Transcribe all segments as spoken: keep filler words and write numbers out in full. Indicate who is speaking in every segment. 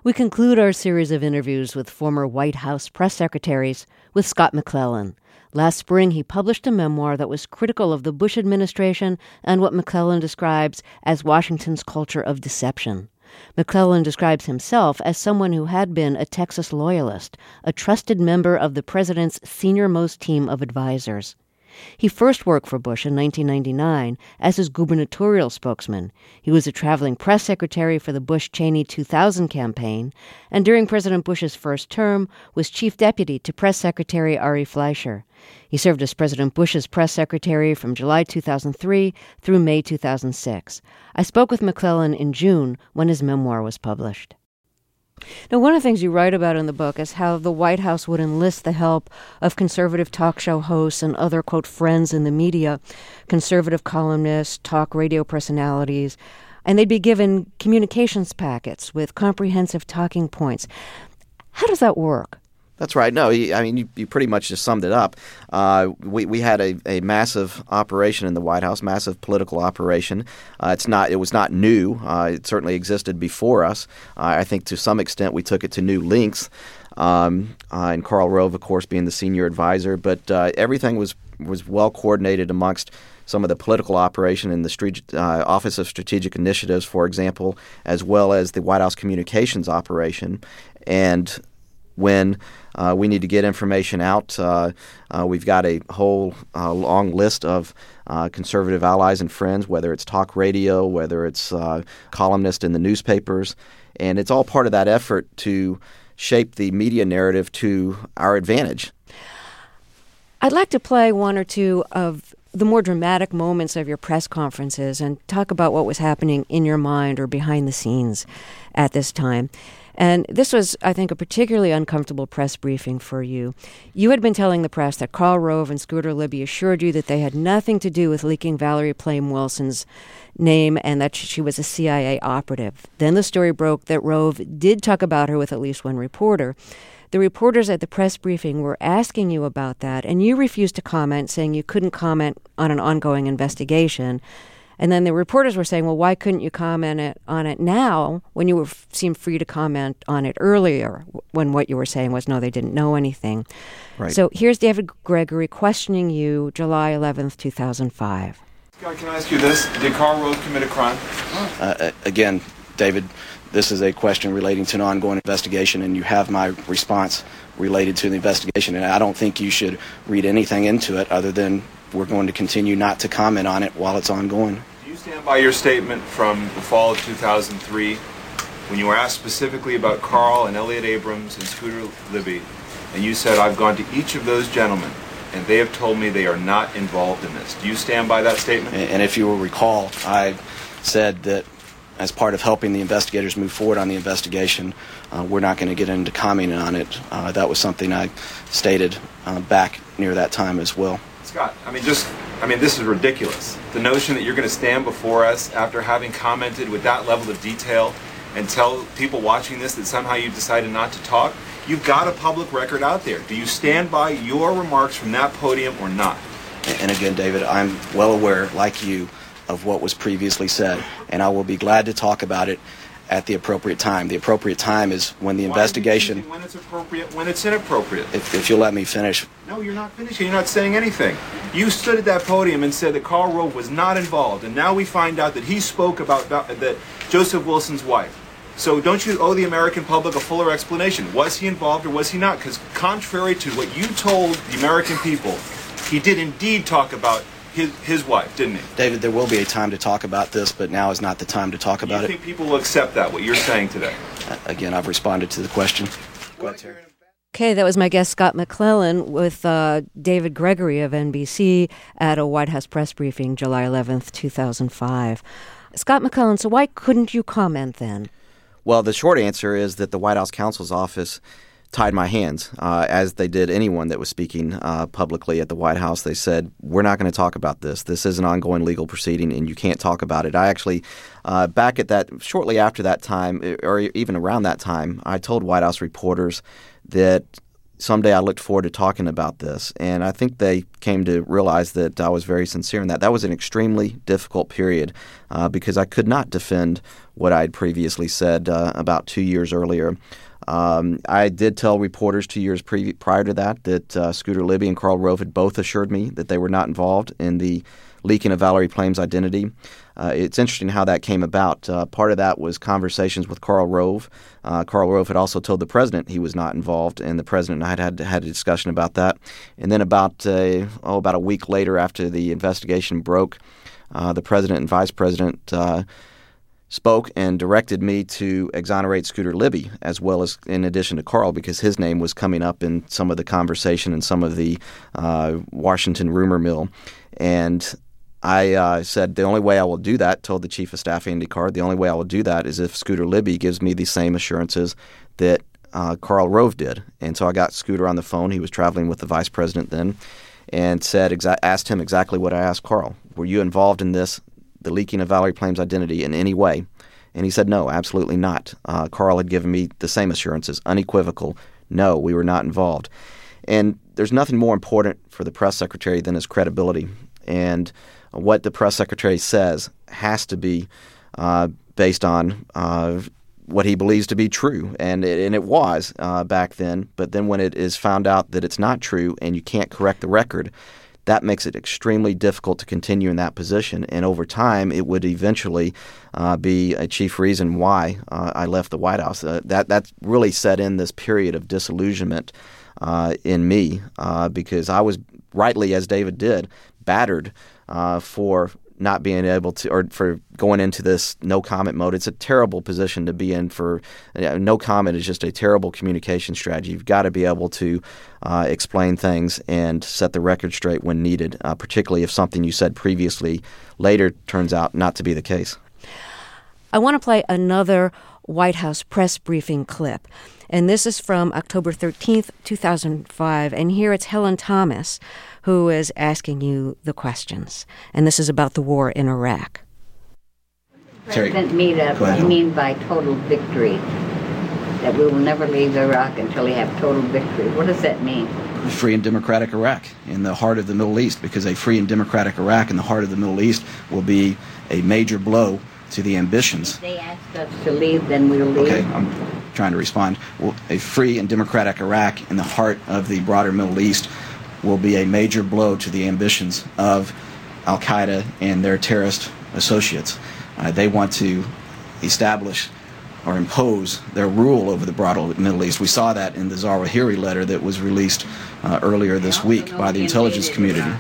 Speaker 1: We conclude our series of interviews with former White House press secretaries with Scott McClellan. Last spring, he published a memoir that was critical of the Bush administration and what McClellan describes as Washington's culture of deception. McClellan describes himself as someone who had been a Texas loyalist, a trusted member of the president's senior-most team of advisors. He first worked for Bush in nineteen ninety-nine as his gubernatorial spokesman. He was a traveling press secretary for the Bush-Cheney two thousand campaign, and during President Bush's first term was chief deputy to Press Secretary Ari Fleischer. He served as President Bush's press secretary from July two thousand three through May two thousand six. I spoke with McClellan in June when his memoir was published. Now, one of the things you write about in the book is how the White House would enlist the help of conservative talk show hosts and other, quote, friends in the media, conservative columnists, talk radio personalities, and they'd be given communications packets with comprehensive talking points. How does that work?
Speaker 2: That's right. No, I mean, you, you pretty much just summed it up. Uh, we we had a, a massive operation in the White House, massive political operation. Uh, it's not. It was not new. Uh, it certainly existed before us. Uh, I think to some extent we took it to new lengths. Um, uh, and Karl Rove, of course, being the senior advisor. But uh, everything was was well coordinated amongst some of the political operation in the street, uh, Office of Strategic Initiatives, for example, as well as the White House communications operation. And when uh, we need to get information out, uh, uh, we've got a whole uh, long list of uh, conservative allies and friends, whether it's talk radio, whether it's uh, columnists in the newspapers. And it's all part of that effort to shape the media narrative to our advantage.
Speaker 1: I'd like to play one or two of the more dramatic moments of your press conferences and talk about what was happening in your mind or behind the scenes at this time. And this was, I think, a particularly uncomfortable press briefing for you. You had been telling the press that Karl Rove and Scooter Libby assured you that they had nothing to do with leaking Valerie Plame Wilson's name and that she was a C I A operative. Then the story broke that Rove did talk about her with at least one reporter. The reporters at the press briefing were asking you about that, and you refused to comment, saying you couldn't comment on an ongoing investigation. And then the reporters were saying, well, why couldn't you comment it, on it now when you were, seemed free to comment on it earlier, when what you were saying was, no, they didn't know anything.
Speaker 2: Right.
Speaker 1: So here's David Gregory questioning you July eleventh, two thousand five.
Speaker 3: Scott, can I ask you this? Did Karl Rove commit a crime?
Speaker 2: Uh, again, David, this is a question relating to an ongoing investigation, and you have my response related to the investigation. And I don't think you should read anything into it other than we're going to continue not to comment on it while it's ongoing.
Speaker 3: Do you stand by your statement from the fall of two thousand three when you were asked specifically about Karl and Elliot Abrams and Scooter Libby, and you said, I've gone to each of those gentlemen and they have told me they are not involved in this? Do you stand by that statement?
Speaker 2: And if you will recall, I said that as part of helping the investigators move forward on the investigation, uh, we're not going to get into commenting on it. Uh, that was something I stated uh, back near that time as well.
Speaker 3: Scott, I mean, just, I mean, this is ridiculous. The notion that you're going to stand before us after having commented with that level of detail and tell people watching this that somehow you decided not to talk. You've got a public record out there. Do you stand by your remarks from that podium or not?
Speaker 2: And again, David, I'm well aware, like you, of what was previously said, and I will be glad to talk about it at the appropriate time. The appropriate time is when the
Speaker 3: Why
Speaker 2: investigation...
Speaker 3: When it's appropriate, when it's inappropriate.
Speaker 2: If, if you'll let me finish.
Speaker 3: No, you're not finishing. You're not saying anything. You stood at that podium and said that Karl Rove was not involved, and now we find out that he spoke about that Joseph Wilson's wife. So don't you owe the American public a fuller explanation? Was he involved or was he not? Because contrary to what you told the American people, he did indeed talk about his, his wife, didn't he?
Speaker 2: David, there will be a time to talk about this, but now is not the time to talk about
Speaker 3: it. Do you think people will accept that, what you're saying today?
Speaker 2: Uh, again, I've responded to the question. Go ahead, Terry.
Speaker 1: Okay, that was my guest, Scott McClellan, with uh, David Gregory of N B C at a White House press briefing July eleventh, two thousand five. Scott McClellan, so why couldn't you comment then?
Speaker 2: Well, the short answer is that the White House counsel's office tied my hands, uh, as they did anyone that was speaking uh, publicly at the White House. They said, we're not going to talk about this. This is an ongoing legal proceeding, and you can't talk about it. I actually, uh, back at that, shortly after that time, or even around that time, I told White House reporters that someday I looked forward to talking about this. And I think they came to realize that I was very sincere in that. That was an extremely difficult period uh, because I could not defend what I had previously said uh, about two years earlier. Um, I did tell reporters two years pre- prior to that that uh, Scooter Libby and Karl Rove had both assured me that they were not involved in the leaking of Valerie Plame's identity. Uh, it's interesting how that came about. Uh, part of that was conversations with Karl Rove. Uh, Karl Rove had also told the president he was not involved, and the president and I had had, had a discussion about that. And then about uh, oh, about a week later, after the investigation broke, uh, the president and vice president uh, spoke and directed me to exonerate Scooter Libby, as well as in addition to Karl, because his name was coming up in some of the conversation and some of the uh, Washington rumor mill. And I uh, said the only way I will do that, told the chief of staff, Andy Card, the only way I will do that is if Scooter Libby gives me the same assurances that uh, Karl Rove did. And so I got Scooter on the phone. He was traveling with the vice president then, and said, exa- asked him exactly what I asked Karl. Were you involved in this, the leaking of Valerie Plame's identity, in any way? And he said, no, absolutely not. Uh, Karl had given me the same assurances, unequivocal. No, we were not involved. And there's nothing more important for the press secretary than his credibility. And what the press secretary says has to be uh, based on uh, what he believes to be true. And it, and it was uh, back then. But then when it is found out that it's not true and you can't correct the record, that makes it extremely difficult to continue in that position. And over time, it would eventually uh, be a chief reason why uh, I left the White House. Uh, that that really set in this period of disillusionment uh, in me uh, because I was, rightly as David did, battered uh, for not being able to, or for going into this no comment mode. It's a terrible position to be in. For uh, no comment is just a terrible communication strategy. You've got to be able to uh, explain things and set the record straight when needed, uh, particularly if something you said previously later turns out not to be the case.
Speaker 1: I want to play another White House press briefing clip. And this is from October thirteenth, two thousand five. And here it's Helen Thomas who is asking you the questions. And this is about the war in Iraq.
Speaker 4: President mean, uh, mean by total victory? That we will never leave Iraq until we have total victory. What does that mean?
Speaker 5: Free and democratic Iraq in the heart of the Middle East, because a free and democratic Iraq in the heart of the Middle East will be a major blow to the ambitions.
Speaker 4: If they ask us to leave, then we'll leave.
Speaker 5: Okay, I'm trying to respond. Well, a free and democratic Iraq in the heart of the broader Middle East will be a major blow to the ambitions of al-Qaeda and their terrorist associates. Uh, they want to establish or impose their rule over the broader Middle East. We saw that in the Zawahiri letter that was released uh, earlier this week by the intelligence community.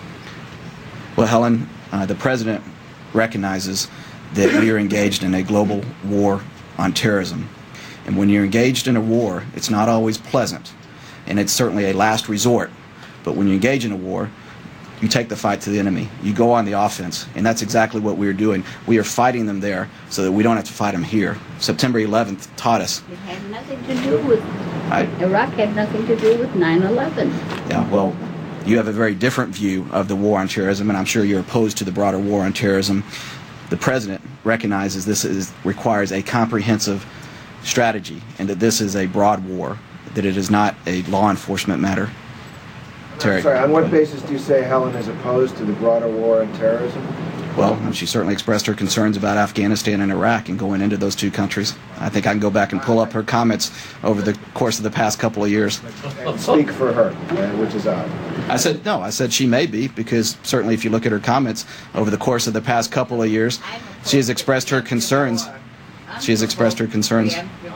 Speaker 5: Well, Helen, uh, the president recognizes that we are engaged in a global war on terrorism. And when you're engaged in a war, it's not always pleasant, and it's certainly a last resort. But when you engage in a war, you take the fight to the enemy. You go on the offense, and that's exactly what we're doing. We are fighting them there so that we don't have to fight them here. September eleventh taught us.
Speaker 4: It had nothing to do with,
Speaker 5: I,
Speaker 4: Iraq had nothing to do with nine eleven.
Speaker 5: Yeah, well, you have a very different view of the war on terrorism, and I'm sure you're opposed to the broader war on terrorism. The president recognizes this is, requires a comprehensive strategy, and that this is a broad war, that it is not a law enforcement matter. Terry.
Speaker 6: Sorry, on what basis do you say Helen is opposed to the broader war on terrorism?
Speaker 5: Well, she certainly expressed her concerns about Afghanistan and Iraq and going into those two countries. I think I can go back and pull up her comments over the course of the past couple of years.
Speaker 6: Speak for her, which is odd.
Speaker 5: I said, no, I said she may be, because certainly if you look at her comments over the course of the past couple of years, she has expressed her concerns. She has expressed her concerns.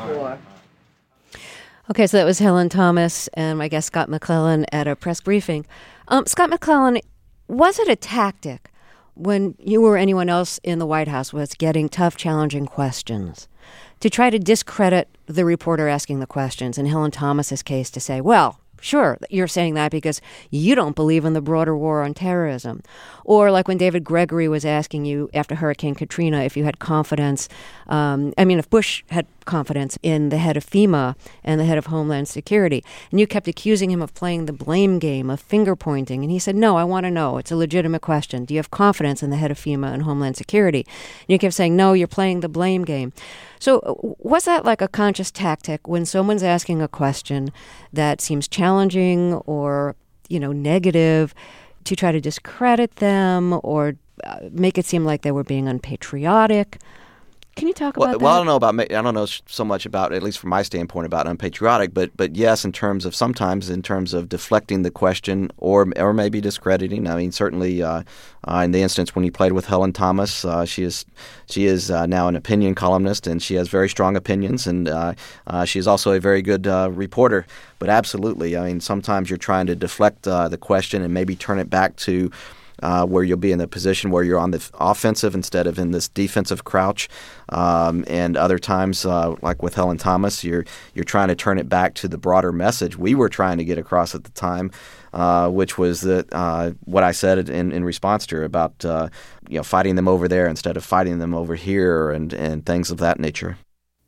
Speaker 1: Okay, so that was Helen Thomas and my guest Scott McClellan at a press briefing. Um, Scott McClellan, was it a tactic when you or anyone else in the White House was getting tough, challenging questions to try to discredit the reporter asking the questions, in Helen Thomas's case to say, well, sure, you're saying that because you don't believe in the broader war on terrorism? Or like when David Gregory was asking you after Hurricane Katrina if you had confidence, um, I mean, if Bush had confidence in the head of FEMA and the head of Homeland Security, and you kept accusing him of playing the blame game, of finger pointing, and he said, no, I want to know. It's a legitimate question. Do you have confidence in the head of FEMA and Homeland Security? And you kept saying, no, you're playing the blame game. So was that like a conscious tactic when someone's asking a question that seems challenging or, you know, negative, to try to discredit them or uh, make it seem like they were being unpatriotic? Can you talk
Speaker 2: well,
Speaker 1: about
Speaker 2: well,
Speaker 1: that?
Speaker 2: I don't know about I don't know so much about, at least from my standpoint, about unpatriotic, but but yes, in terms of sometimes in terms of deflecting the question or or maybe discrediting. I mean, certainly uh, uh, in the instance when he played with Helen Thomas, uh, she is she is uh, now an opinion columnist and she has very strong opinions, and uh, uh, she is also a very good uh, reporter. But absolutely, I mean, sometimes you're trying to deflect uh, the question and maybe turn it back to Uh, where you'll be in the position where you're on the offensive instead of in this defensive crouch. Um, and other times, uh, like with Helen Thomas, you're you're trying to turn it back to the broader message we were trying to get across at the time, uh, which was that uh, what I said in, in response to her about uh, you know fighting them over there instead of fighting them over here, and, and things of that nature.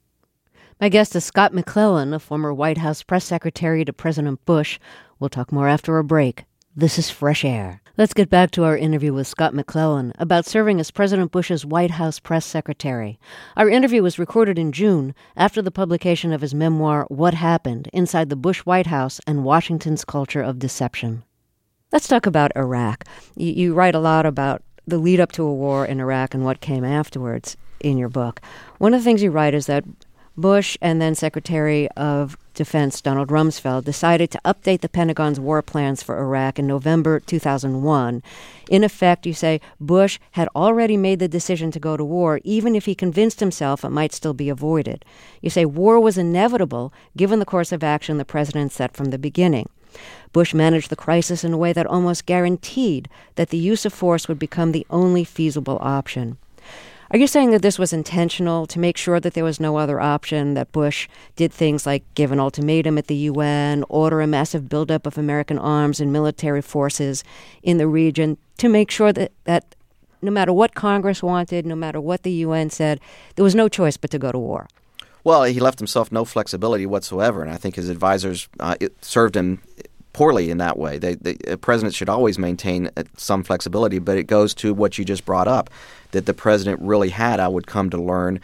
Speaker 1: My guest is Scott McClellan, a former White House press secretary to President Bush. We'll talk more after a break. This is Fresh Air. Let's get back to our interview with Scott McClellan about serving as President Bush's White House press secretary. Our interview was recorded in June after the publication of his memoir, What Happened? Inside the Bush White House and Washington's Culture of Deception. Let's talk about Iraq. You, you write a lot about the lead up to a war in Iraq and what came afterwards in your book. One of the things you write is that Bush and then Secretary of Defense Donald Rumsfeld decided to update the Pentagon's war plans for Iraq in November two thousand one. In effect, you say Bush had already made the decision to go to war, even if he convinced himself it might still be avoided. You say war was inevitable given the course of action the president set from the beginning. Bush managed the crisis in a way that almost guaranteed that the use of force would become the only feasible option. Are you saying that this was intentional to make sure that there was no other option, that Bush did things like give an ultimatum at the U N, order a massive buildup of American arms and military forces in the region to make sure that, that no matter what Congress wanted, no matter what the U N said, there was no choice but to go to war?
Speaker 2: Well, he left himself no flexibility whatsoever, and I think his advisors uh, it served him poorly in that way. They, they, a president should always maintain some flexibility, but it goes to what you just brought up, that the president really had, I would come to learn,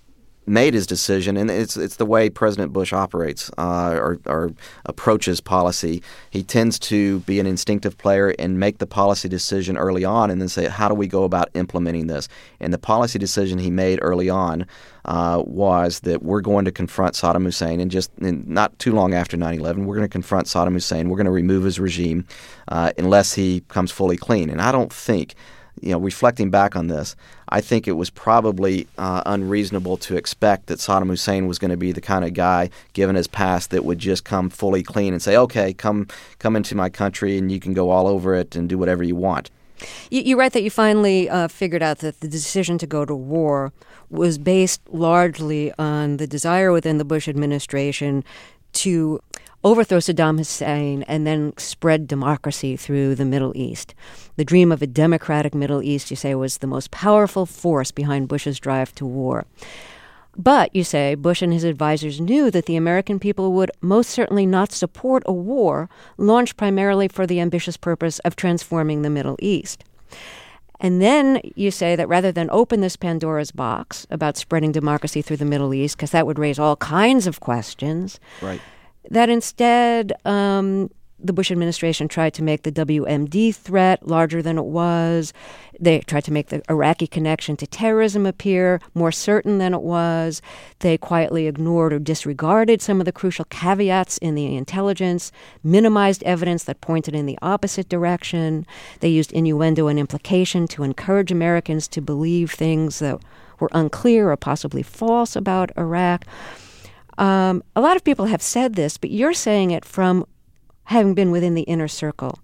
Speaker 2: made his decision, and it's it's the way President Bush operates uh, or, or approaches policy. He tends to be an instinctive player and make the policy decision early on and then say, how do we go about implementing this? And the policy decision he made early on uh, was that we're going to confront Saddam Hussein, and just and not too long after nine eleven, we're going to confront Saddam Hussein. We're going to remove his regime uh, unless he comes fully clean. And I don't think, you know, reflecting back on this, I think it was probably uh, unreasonable to expect that Saddam Hussein was going to be the kind of guy, given his past, that would just come fully clean and say, okay, come come into my country and you can go all over it and do whatever you want.
Speaker 1: You, you write that you finally uh, figured out that the decision to go to war was based largely on the desire within the Bush administration to overthrow Saddam Hussein and then spread democracy through the Middle East. The dream of a democratic Middle East, you say, was the most powerful force behind Bush's drive to war. But, you say, Bush and his advisors knew that the American people would most certainly not support a war launched primarily for the ambitious purpose of transforming the Middle East. And then you say that rather than open this Pandora's box about spreading democracy through the Middle East, because that would raise all kinds of questions,
Speaker 2: right,
Speaker 1: that instead um, the Bush administration tried to make the W M D threat larger than it was. They tried to make the Iraqi connection to terrorism appear more certain than it was. They quietly ignored or disregarded some of the crucial caveats in the intelligence, minimized evidence that pointed in the opposite direction. They used innuendo and implication to encourage Americans to believe things that were unclear or possibly false about Iraq. Um, a lot of people have said this, but you're saying it from having been within the inner circle.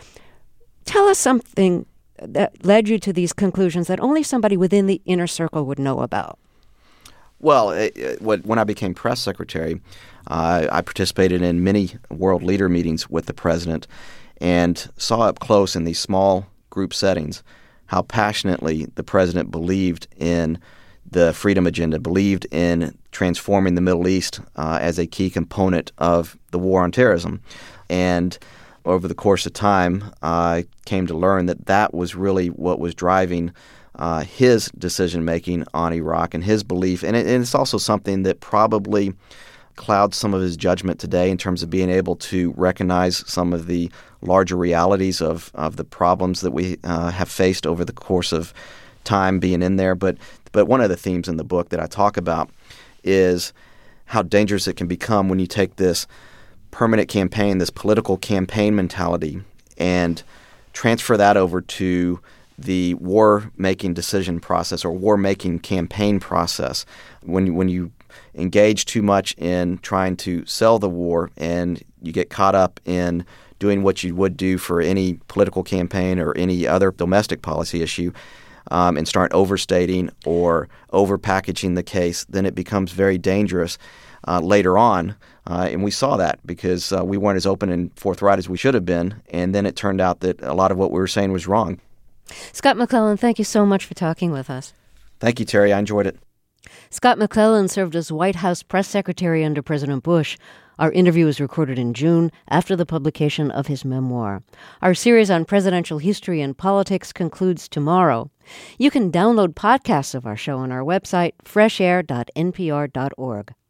Speaker 1: Tell us something that led you to these conclusions that only somebody within the inner circle would know about.
Speaker 2: Well, it, it, when I became press secretary, uh, I participated in many world leader meetings with the president and saw up close in these small group settings how passionately the president believed in the freedom agenda, believed in transforming the Middle East uh, as a key component of the war on terrorism. And over the course of time, I came to learn that that was really what was driving uh, his decision-making on Iraq and his belief. And, it, and it's also something that probably clouds some of his judgment today in terms of being able to recognize some of the larger realities of, of the problems that we uh, have faced over the course of time being in there. But but one of the themes in the book that I talk about is how dangerous it can become when you take this permanent campaign, this political campaign mentality, and transfer that over to the war-making decision process or war-making campaign process. When you, when you engage too much in trying to sell the war and you get caught up in doing what you would do for any political campaign or any other domestic policy issue, um, and start overstating or over-packaging the case, then it becomes very dangerous uh, later on. Uh, and we saw that because uh, we weren't as open and forthright as we should have been, and then it turned out that a lot of what we were saying was wrong.
Speaker 1: Scott McClellan, thank you so much for talking with us.
Speaker 2: Thank you, Terry. I enjoyed it.
Speaker 1: Scott McClellan served as White House press secretary under President Bush. Our interview was recorded in June after the publication of his memoir. Our series on presidential history and politics concludes tomorrow. You can download podcasts of our show on our website, fresh air dot n p r dot org.